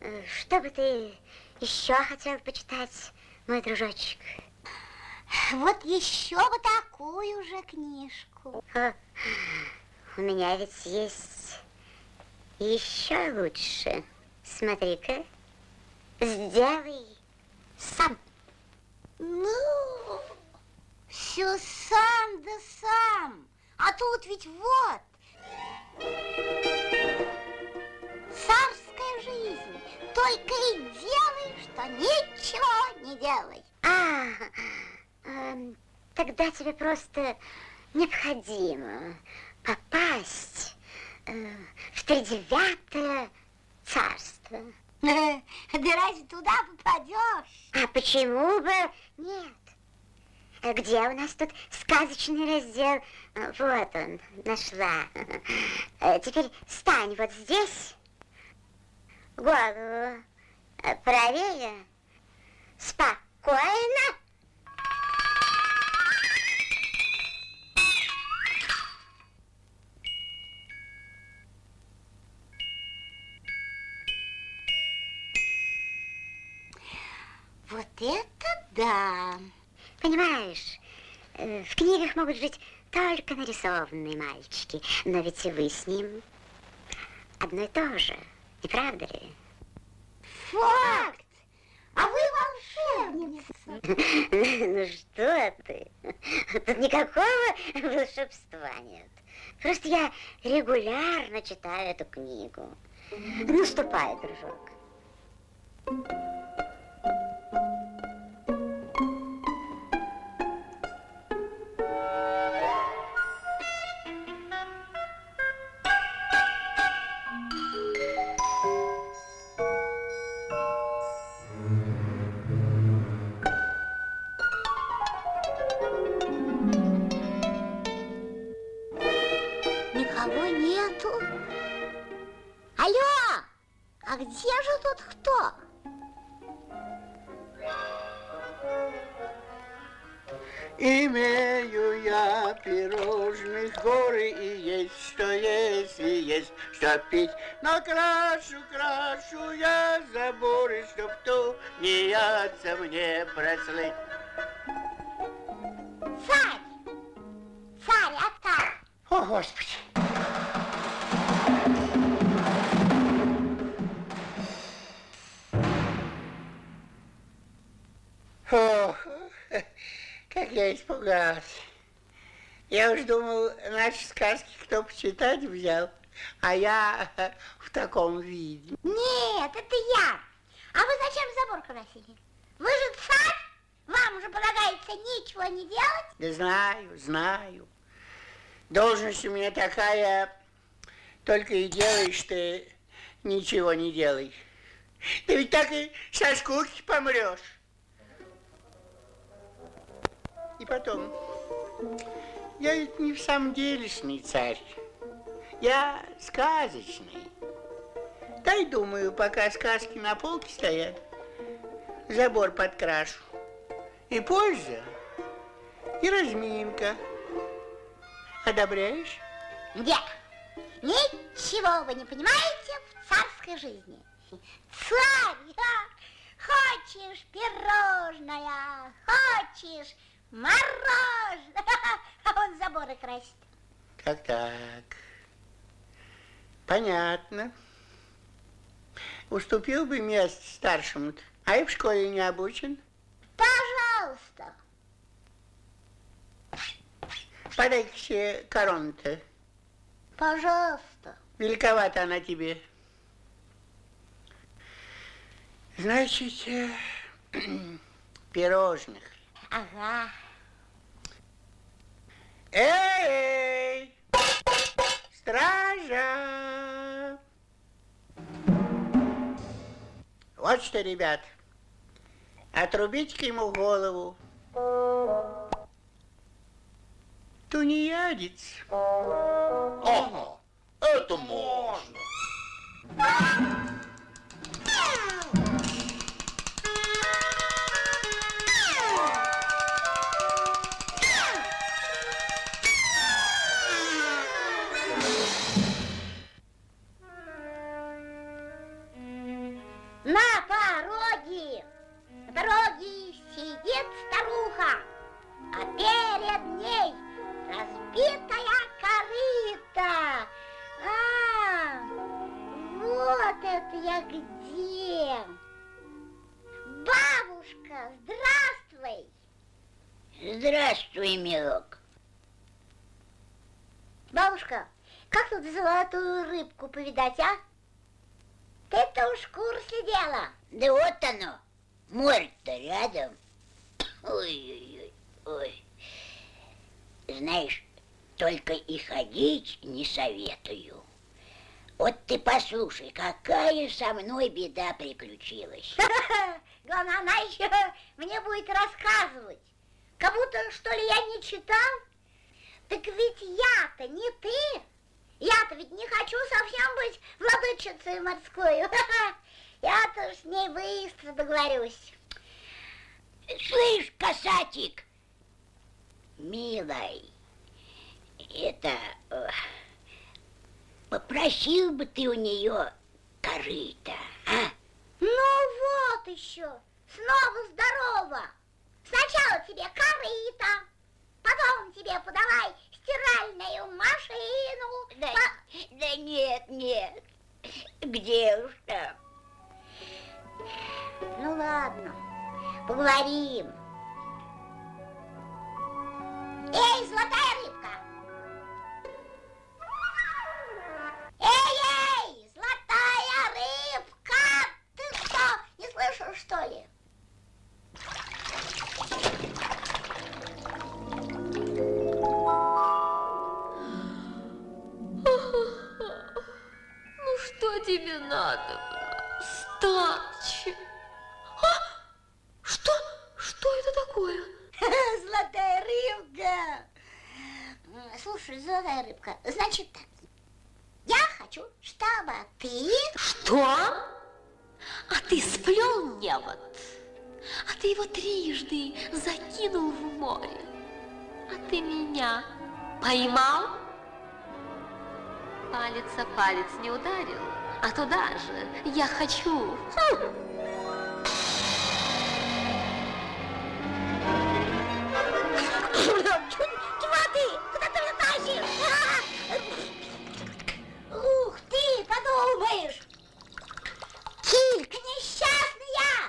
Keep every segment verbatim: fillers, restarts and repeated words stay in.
Что бы ты еще хотел почитать, мой дружочек? Вот еще бы такую же книжку. О, у меня ведь есть еще лучше. Смотри-ка, сделай сам. Ну, все сам да сам. А тут ведь вот царская жизнь. Только и делай, что ничего не делай. А, э, тогда тебе просто необходимо попасть э, в тридевятое царство. Да разве туда попадешь? А почему бы нет? Где у нас тут сказочный раздел? Вот он, нашла. Теперь стань вот здесь. Голову правее. Спокойно. Вот это да! Понимаешь, в книгах могут жить только нарисованные мальчики, но ведь и вы с ним одно и то же, не правда ли? Факт! А вы волшебница! Ну что ты? Тут никакого волшебства нет. Просто я регулярно читаю эту книгу. Ну, ступай, дружок. Никого нету. Алло, а где же тут кто? Имею я пирожных горы, и есть что есть, и есть что пить. Но крашу, крашу я заборы, чтоб тунеядца мне прослыть. Царь! Царь, отца! О, Господи! Ох, как я испугался. Я уж думал, наши сказки кто почитать взял, а я в таком виде. Нет, это я. А вы зачем забор красили? Вы же царь, вам же полагается ничего не делать. Да знаю, знаю. Должность у меня такая, только и делаешь ты, ничего не делаешь. Ты ведь так и со скуки помрешь. И потом, я ведь не в самом делешный царь, я сказочный. Дай, думаю, пока сказки на полке стоят, забор подкрашу. И польза, и разминка. Одобряешь? Нет, ничего вы не понимаете в царской жизни. Царь, а? Хочешь пирожное, хочешь мороженое, а он заборы красит. Как так? Понятно. Уступил бы место старшему-то, а и в школе не обучен. Пожалуйста. Подай-ка себе корону-то. Пожалуйста. Великовата она тебе. Значит, пирожных. Ага. Эй! Стража! Вот что, ребят, отрубите-ка ему голову. Тунеядец. Ага, это можно. Здравствуй, милок. Бабушка, как тут золотую рыбку повидать, а? Ты-то уж в курсе дела. Да вот оно, море-то рядом. Ой-ой-ой, ой. Знаешь, только и ходить не советую. Вот ты послушай, какая со мной беда приключилась. Главное, она еще мне будет рассказывать. Как будто, что ли, я не читал? Так ведь я-то не ты. Я-то ведь не хочу совсем быть владычицей морской. Я-то с ней быстро договорюсь. Слышь, касатик, милый, это... Попросил бы ты у нее корыто, а? Ну вот еще, снова здорово. Сначала тебе корыто, потом тебе подавай стиральную машину. Да, по... да нет, нет, где уж там. Ну ладно, поговорим. Эй, золотая рыбка! Эй-эй, золотая рыбка! Ты что, не слышал, что ли? Ну что тебе надо, старче? А? Что? Что это такое? Золотая рыбка! Слушай, золотая рыбка, значит так. Я хочу, чтобы ты... Что? А ты сплел невод, а ты его трижды закинул в море, а ты меня поймал? Палец о палец не ударил, а туда же я хочу. Хм. Чего ты? Куда ты ее тащишь? Ух ты, подумаешь! Килька несчастная!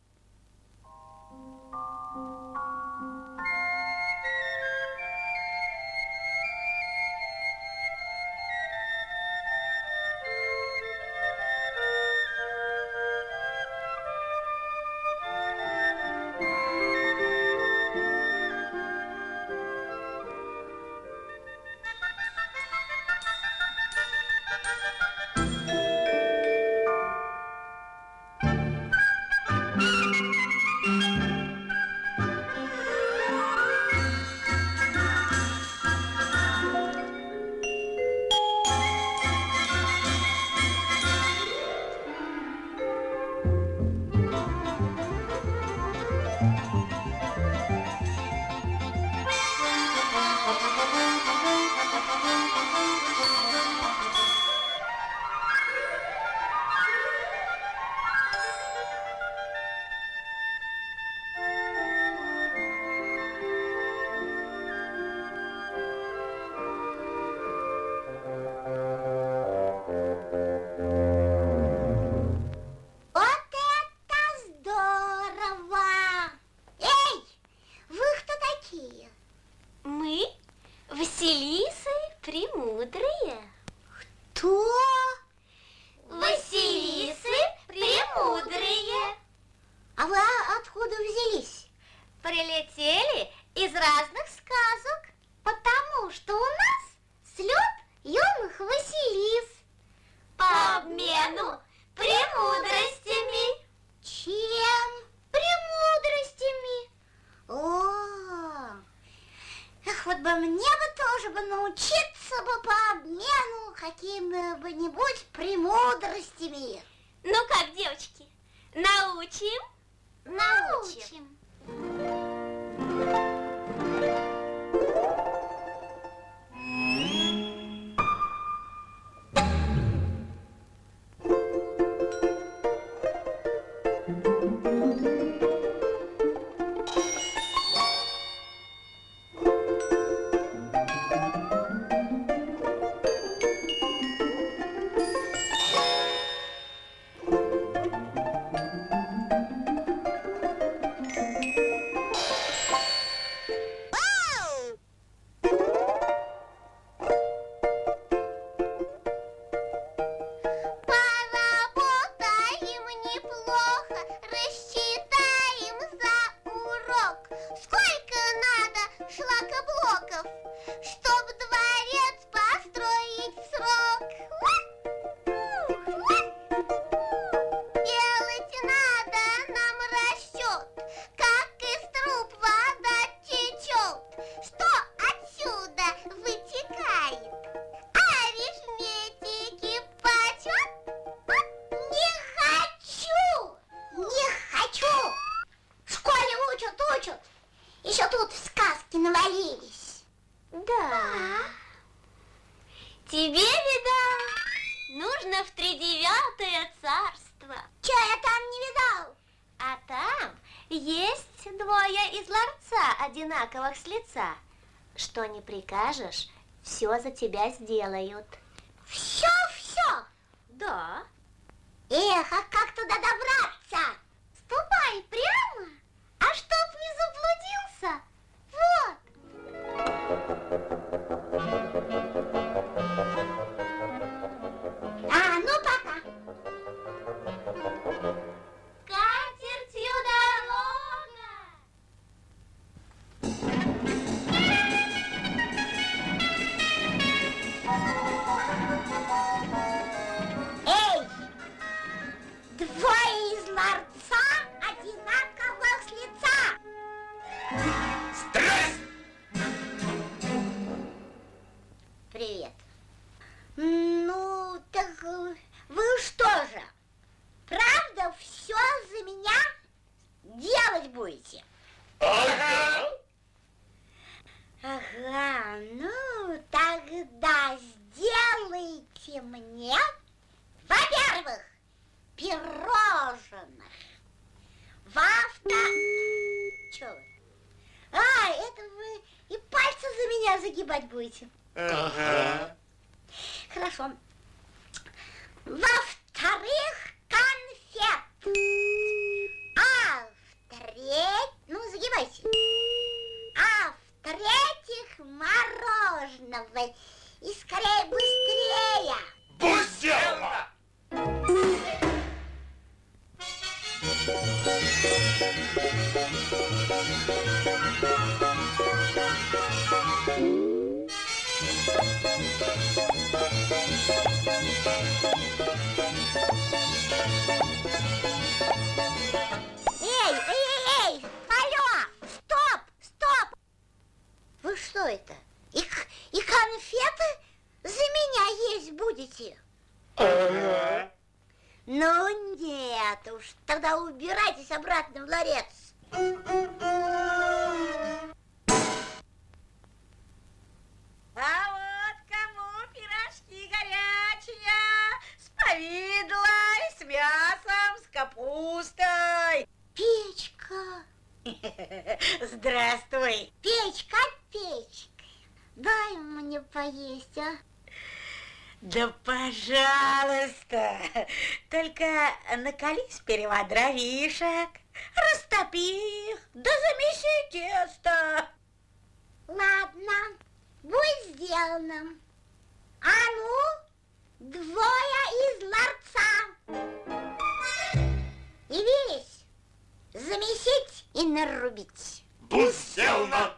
Прилетели из разных сказок, потому что у нас слет юных Василис. По обмену премудростями. Чем? Премудростями. О, эх, вот бы мне бы тоже бы научиться бы по обмену какими-нибудь премудростями. Ну как, девочки, научим? Научим. блоков, чтобы дворец построить в срок. Делать надо нам расчет, как из труб вода течет. Что отсюда вытекает? Арифметики почет? Не хочу! Не хочу! В школе учат, учат. Еще тут в сказки навалились. Да. Тебе, видал, нужно в тридевятое царство. Че я там не видал? А там есть двое из ларца, одинаковых с лица. Что не прикажешь, все за тебя сделают. Все-все. Да. Эх, а как туда добраться? Ступай прямо, а чтоб не заблудился, вот. А, ну пока. Катертью дорога. Эй, двое из ларца одинаковых с лица. Стресс! Привет. Ну, так э, вы что же, правда все за меня делать будете? Ага. Ага, ну тогда сделайте мне, во-первых, пирожных. Во-вторых... Чё вы? А, это вы и пальцы за меня загибать будете. Ага. Хорошо. Во-вторых, конфет. А в-третьих... Ну, загибайте. А в-третьих, мороженого. И скорее, быстрее. Будь сделано! Эй, эй, эй, алло, стоп, стоп. Вы что это? И, к- и конфеты за меня есть будете? Ага. Ну нет уж, тогда убирайтесь обратно в ларец. А вот кому пирожки горячие, с повидлой, с мясом, с капустой. Печка, Здравствуй. печка, печка, дай мне поесть, а? Да пожалуйста, только накали сперва дровишек, растопи их, да замеси тесто. Ладно, будь сделано. А ну, двое из ларца. Явились замесить и нарубить. Будь сделано!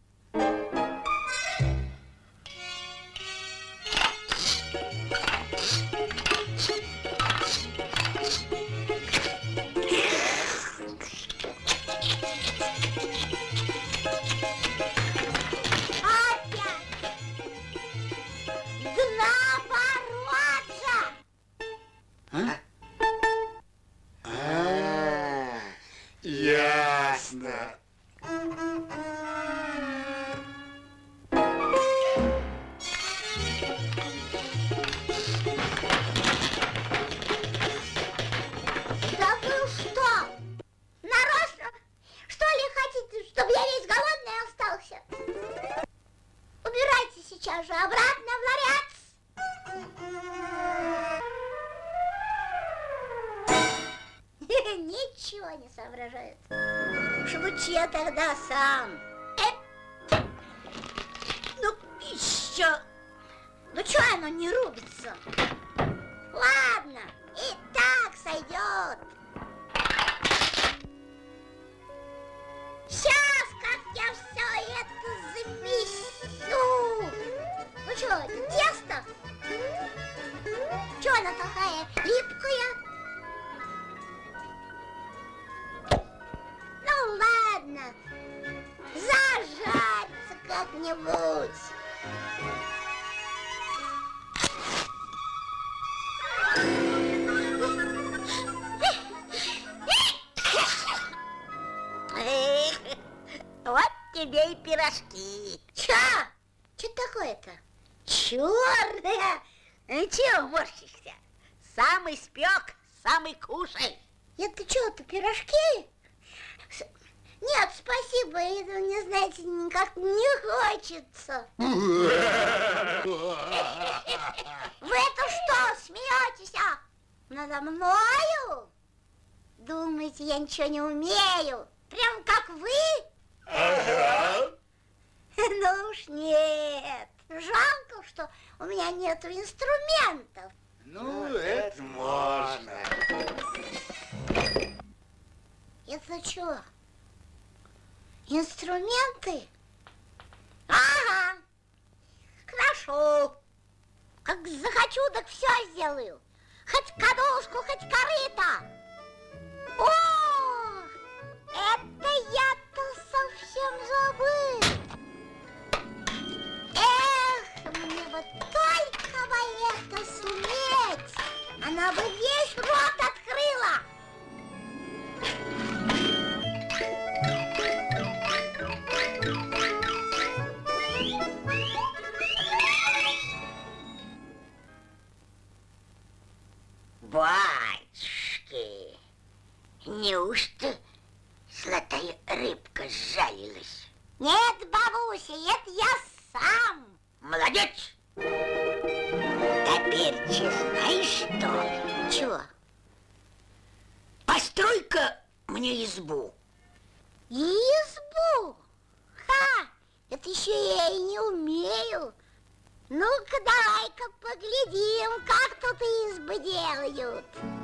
Опять! Да наоборот же! А, ясно. Да вы что? Нарочно? Что ли хотите, чтобы я весь голодный остался? Убирайтесь сейчас же обратно в ларец. Ничего не соображает. Уж лучше я тогда сам. Э, ну, еще. Ну, что оно не рубится? Ладно, и так сойдет. Сейчас, как я все это замесю. забудь. Вот тебе и пирожки. Чё? Что такое-то? Черная. Чего морщишься? Сам испек, сам и кушай. Это что, это пирожки? Нет, спасибо, это мне, знаете, никак не хочется. Вы это что, смеетесь, а? Надо мною? Думаете, я ничего не умею? Прям как вы? Ага. Ну уж нет. Жалко, что у меня нету инструментов. Ну, это можно. Это что? Инструменты? Ага. Хорошо. Как захочу, так все сделаю. Хоть кадушку, хоть корыто. О, это я-то совсем забыл. Эх, мне вот только бы это суметь. Она бы весь рот открыла. Батюшки, неужто золотая рыбка сжалилась? Нет, бабуся, это я сам. Молодец! Теперь знаешь что? Чего? Построй-ка мне избу. Избу? Ха! Это еще я и не умею. Ну-ка, давай-ка поглядим, как тут избы делают.